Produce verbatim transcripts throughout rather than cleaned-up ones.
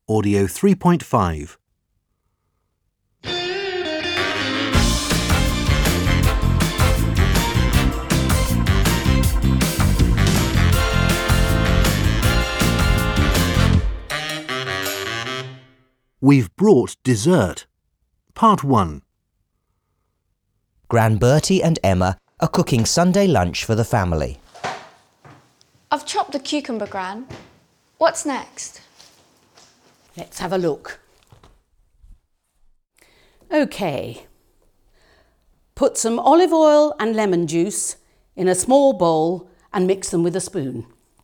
Audio three point five. We've brought dessert. Part one. Gran Bertie and Emma are cooking Sunday lunch for the family. I've chopped the cucumber, Gran. What's next? Let's have a look. OK. Put some olive oil and lemon juice in a small bowl and mix them with a spoon.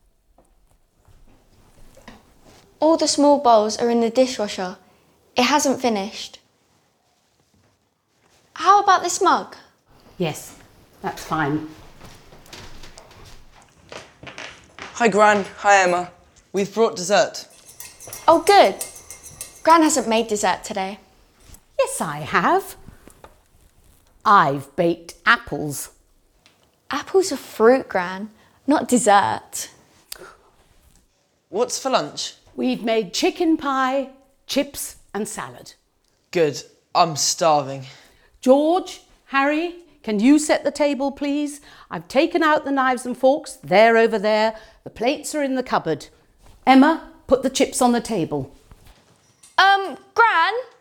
All the small bowls are in the dishwasher. It hasn't finished. How about this mug? Yes, that's fine. Hi Gran, hi Emma. We've brought dessert. Oh, good. Gran hasn't made dessert today. Yes, I have. I've baked apples. Apples are fruit, Gran, not dessert. What's for lunch? We've made chicken pie, chips and salad. Good, I'm starving. George, Harry, can you set the table, please? I've taken out the knives and forks. They're over there. The plates are in the cupboard. Emma, put the chips on the table. Um, Gran?